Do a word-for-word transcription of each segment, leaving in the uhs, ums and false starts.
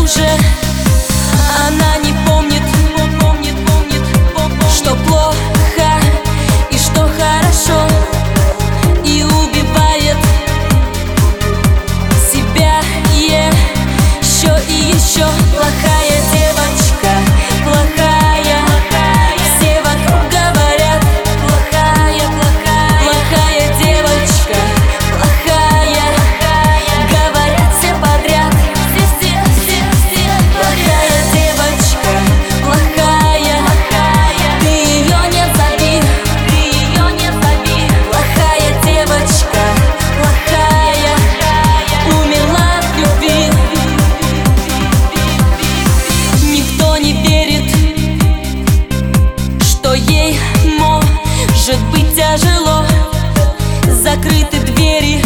уже она не помнит, помнит, помнит, что плохо и что хорошо, и убивает себя еще и еще. Плохая девочка, плохая, все вокруг говорят, плохая, плохая, плохая девочка, плохая, говорят все подряд, все, все, все, все. Плохая девочка, плохая, ты ее не зови, ты ее не зови. Плохая девочка, плохая, умерла от любви. Никто не верит, что ей может быть тяжело. Закрыты двери,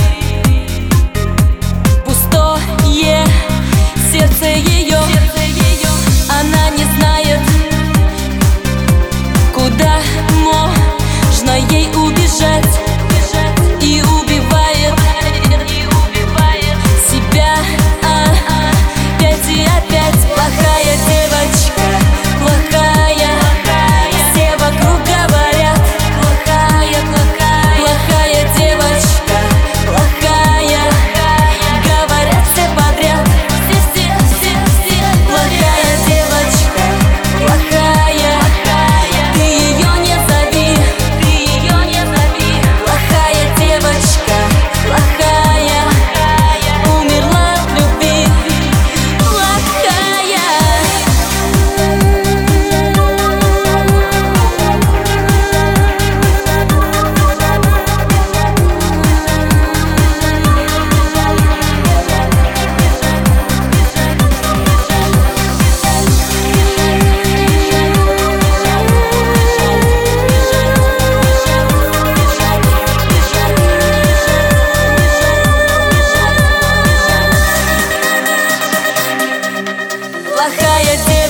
пустое сердце ее. Она не знает, куда можно ей убежать, и убивает себя опять и опять. Плохая девочка, плохая, все вокруг говорят, плохая, плохая, плохая девочка, плохая, говорят все подряд, все, все, все, все. Плохая девочка, плохая, ты ее не зови, ты ее не зови. Плохая девочка, плохая, умерла от любви. Плохая девочка.